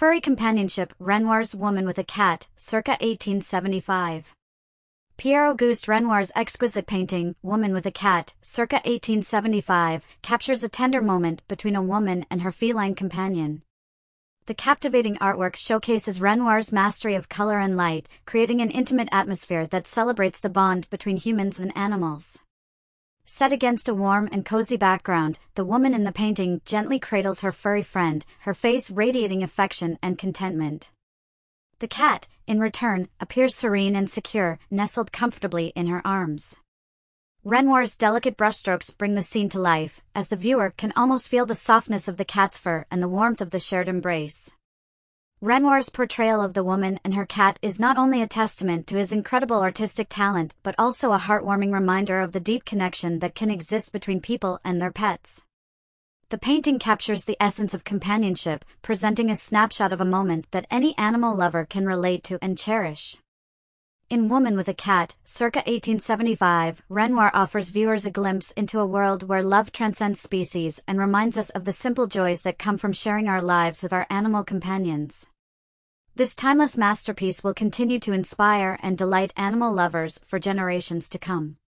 Furry companionship. Renoir's Woman with a Cat, circa 1875. Pierre-Auguste Renoir's exquisite painting, Woman with a Cat, circa 1875, captures a tender moment between a woman and her feline companion. The captivating artwork showcases Renoir's mastery of color and light, creating an intimate atmosphere that celebrates the bond between humans and animals. Set against a warm and cozy background, the woman in the painting gently cradles her furry friend, her face radiating affection and contentment. The cat, in return, appears serene and secure, nestled comfortably in her arms. Renoir's delicate brushstrokes bring the scene to life, as the viewer can almost feel the softness of the cat's fur and the warmth of the shared embrace. Renoir's portrayal of the woman and her cat is not only a testament to his incredible artistic talent but also a heartwarming reminder of the deep connection that can exist between people and their pets. The painting captures the essence of companionship, presenting a snapshot of a moment that any animal lover can relate to and cherish. In Woman with a Cat, circa 1875, Renoir offers viewers a glimpse into a world where love transcends species and reminds us of the simple joys that come from sharing our lives with our animal companions. This timeless masterpiece will continue to inspire and delight animal lovers for generations to come.